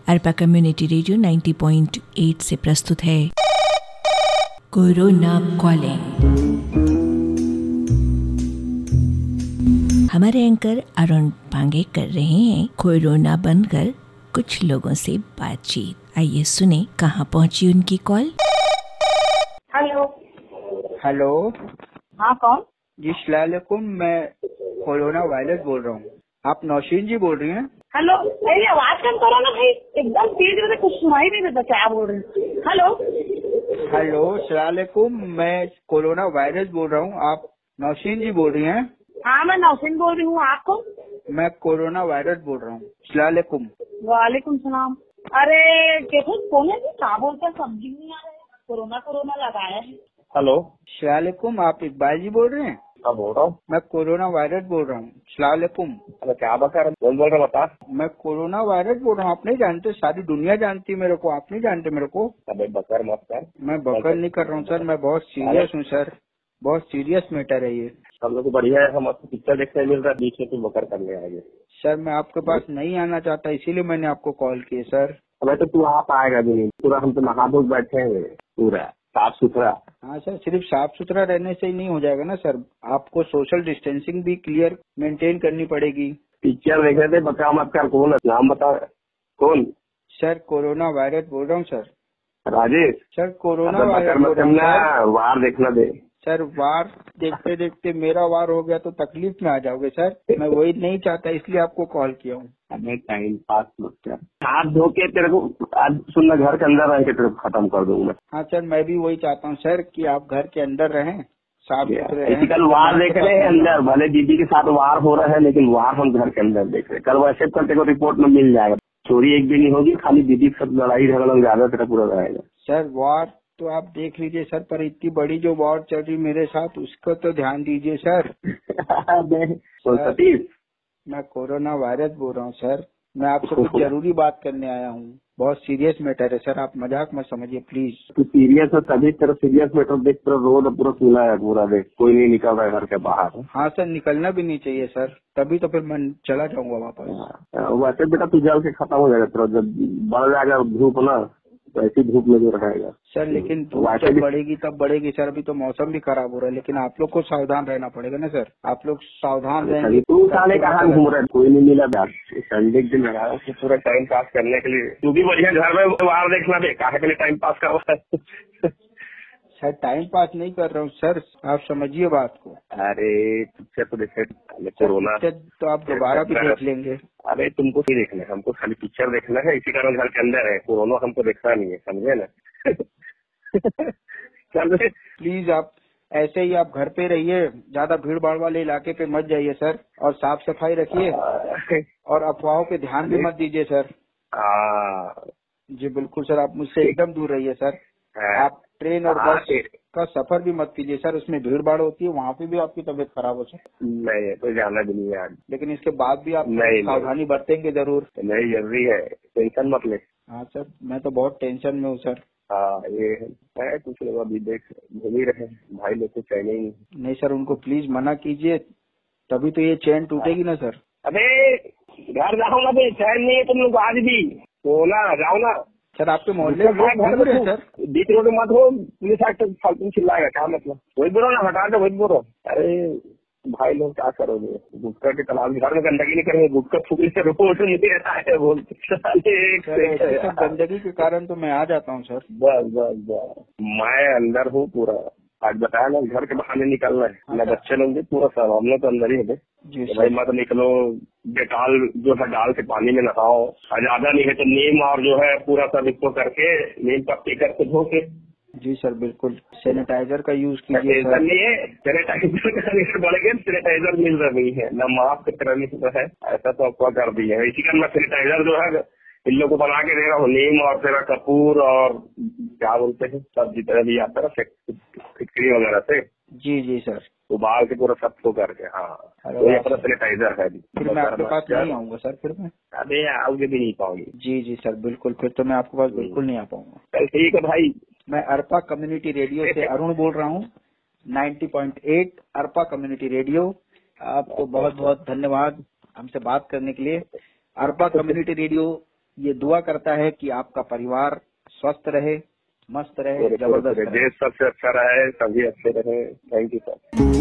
Arpa community radio 90.8 से प्रस्तुत है कोरोना कॉलिंग। हमारे एंकर अरुण पांगे कर रहे हैं कोरोना बनकर कुछ लोगों से बातचीत। आइए सुने कहाँ पहुंची उनकी कॉल। हेलो। हेलो। हाँ, कौन? जी सलामुकुम, मैं कोरोना वायरस बोल रहा हूँ। आप नौशीन जी बोल रही हैं? हेलो, मेरी आवाज कम करो ना भाई, एकदम तेज में कुछ सुनाई नहीं देता। क्या बोल रहे हैं? हेलो। हेलो सलामुकुम, मैं कोरोना वायरस बोल रहा हूँ। आप नौशीन जी बोल रही हैं? हाँ, मैं नौशीन बोल रही हूँ। आपको? मैं कोरोना वायरस बोल रहा हूँ। सलामुकुम। वालेकुम सलाम। अरे देखो कौन है? क्या बोलते हैं, समझ नहीं आ रहा है। कोरोना कोरोना लगाया है। हेलो, सलामुकुम, आप इकबाल जी बोल रहे हैं? क्या बोल रहा हूँ? मैं कोरोना वायरस बोल रहा हूँ। सलामुकुम। अरे क्या बता रहा, बोल रहा बता। मैं कोरोना वायरस बोल रहा हूँ। आप नहीं जानते, सारी दुनिया जानती है मेरे को। आप नहीं जानते मेरे को? अबे बकर मत कर। मैं बकर नहीं कर रहा हूँ सर, मैं बहुत सीरियस हूँ सर। बहुत सीरियस मैटर है ये। हम लोग को बढ़िया है, हम आपको पिक्चर देखने मिल रहा है, बीच में तुम बकर करने आएंगे। सर मैं आपके पास नहीं आना चाहता, इसीलिए मैंने आपको कॉल किया सर। अबे तो तू आप आएगा भी नहीं, पूरा हम तो नहा धो बैठे हैं, पूरा साफ सुथरा। हाँ सर, सिर्फ साफ सुथरा रहने से ही नहीं हो जाएगा ना सर, आपको सोशल डिस्टेंसिंग भी क्लियर मेंटेन करनी पड़ेगी। पिक्चर देख रहे थे, बता मत कर। कौन है, नाम बता। कौन? सर कोरोना वायरस बोल रहा हूँ सर। राजेश। सर कोरोना बकर वायरस मत बोल रहा हूँ करना, वार देखना दे। सर। वार देखते देखते मेरा वार हो गया तो तकलीफ में आ जाओगे सर। मैं वही नहीं चाहता, इसलिए आपको कॉल किया हूँ। अबे टाइम पास मत कर, हाथ धो के तेरे को आज सुनना, घर के अंदर रह के तेरे को खत्म कर दूंगा। हाँ सर, मैं भी वही चाहता हूँ सर कि आप घर के अंदर रहें, साफ सुथरे रहें। कल वार देख रहे हैं अंदर, भले दीदी के साथ वार हो रहा है, लेकिन वार हम घर के अंदर देख रहे हैं। कल वैसे करते को रिपोर्ट में मिल जाएगा। चोरी एक भी नहीं होगी, खाली दीदी के साथ लड़ाई झगड़ा ज्यादा तेरा पूरा रहेगा। सर वार तो आप देख लीजिए सर, पर इतनी बड़ी जो वॉर चल रही मेरे साथ, उसको तो ध्यान दीजिए सर। सतीश, मैं कोरोना वायरस बोल रहा हूँ सर। मैं आपसे कुछ जरूरी बात करने आया हूँ। बहुत सीरियस मैटर है सर, आप मजाक मत समझिए प्लीज। तू सीरियस है तभी तेरा सीरियस मैटर देख, तेरा रोड पूरा खुला है, पूरा देख, कोई नहीं निकल रहा है घर के बाहर। हाँ सर, निकलना भी नहीं चाहिए सर, तभी तो फिर मैं चला जाऊंगा वापस। वैसे बेटा तू जल के खत्म हो जाएगा तेरा, जब बढ़ जाएगा धूप ना, तो ऐसी धूप में जो रहेगा सर। लेकिन धूप जब बढ़ेगी तब बढ़ेगी सर। अभी तो मौसम भी खराब हो रहा है, लेकिन आप लोग को सावधान रहना पड़ेगा ना सर। आप लोग सावधान रहेंगे। तू साले कहाँ घूम रहा है, कोई नहीं मिला यार। संडे के दिन लगाया पूरा टाइम पास करने के लिए। तू भी बढ़िया घर में बाहर देखना दे, कहाँ के लिए टाइम पास कर रहा है। सर टाइम पास नहीं कर रहा हूँ सर, आप समझिए बात को। अरे पिक्चर तो देखे कोरोना, तो आप दोबारा भी देख लेंगे। अरे तुमको नहीं देखना है, हमको खाली पिक्चर देखना है, इसी कारण घर के अंदर है। कोरोना हमको देखना नहीं है, समझे ना। प्लीज आप ऐसे ही आप घर पे रहिए, ज्यादा भीड़ भाड़ वाले इलाके पे मत जाइए सर, और साफ सफाई रखिए, और अफवाहों पे ध्यान भी मत दीजिए सर। जी बिल्कुल सर, आप मुझसे एकदम दूर रहिए सर। आप ट्रेन और बस का सफर भी मत कीजिए सर, उसमें भीड़ भाड़ होती है, वहाँ पे भी आपकी तबीयत खराब हो सकती है। नहीं तो जाना भी नहीं है, लेकिन इसके बाद भी आप सावधानी बरतेंगे जरूर। नहीं, जरूरी है, टेंशन मत ले। हाँ सर, मैं तो बहुत टेंशन में हूँ सर। हाँ ये है, कुछ लोग अभी देख घूम ही रहे, भाई लोग को चैन ही नहीं सर, उनको प्लीज मना कीजिए, तभी तो ये चैन टूटेगी ना सर। अबे घर जाओ ना, चैन नहीं है तुम लोग आज भी, तो ना जाओ ना सर। आपके मोहल्ले में घूम रहे हैं सर। बीच रोड मत हो, पुलिस आके फालतू चिल्लाएगा, क्या मतलब। वही बोलो ना, हटा दो, वही बोलो। अरे भाई लोग क्या करोगे, गुटखा के तलाश घर में गंदगी नहीं करेंगे, गुटखा फूकने से रिपोर्ट नहीं रहता है, बोलते। गंदगी के कारण तो मैं आ जाता हूँ सर। बस बस बस, मैं अंदर हूँ पूरा। आज बताया ना, घर के बाहर नहीं निकलना है, न बच्चे लोग भी, पूरा सब हम लोग तो अंदर ही है। भाई मत निकलो, डेटॉल जो है डाल के पानी में नहाओ, ज्यादा नहीं है तो नीम और जो है पूरा सब इसको करके नीम पत्ती करके धो के। जी सर बिल्कुल, सैनिटाइजर का यूज कीजिए सर। नहीं है सैनिटाइजर का बढ़ गया, सैनिटाइजर मिल रही है ना, मास्क की तरह नहीं है, ऐसा तो आपको कर दिया है। इसी कारण मैं सैनिटाइजर जो है इन लोग को बना के दे रहा हूँ, नीम और तेरा कपूर और क्या बोलते हैं सब जितना भी आता है फिटकरी वगैरह से। जी जी सर, उबाल के पूरा सब को करके। हाँ तो ये अपना सैनिटाइजर है। फिर मैं आपके पास नहीं आऊंगा सर, फिर मैं। अबे आओगे भी नहीं पाओगे। जी जी सर बिल्कुल, फिर तो मैं आपके पास बिल्कुल नहीं आ पाऊंगा। चल ठीक है भाई। मैं अरपा कम्युनिटी रेडियो से अरुण बोल रहा हूँ, 90.8 अरपा कम्युनिटी रेडियो। आपको बहुत बहुत धन्यवाद हमसे बात करने के लिए। अरपा कम्युनिटी रेडियो ये दुआ करता है कि आपका परिवार स्वस्थ रहे, मस्त रहे, जबरदस्त रहे, देश सबसे अच्छा रहे, सभी अच्छे रहे। Thank you sir.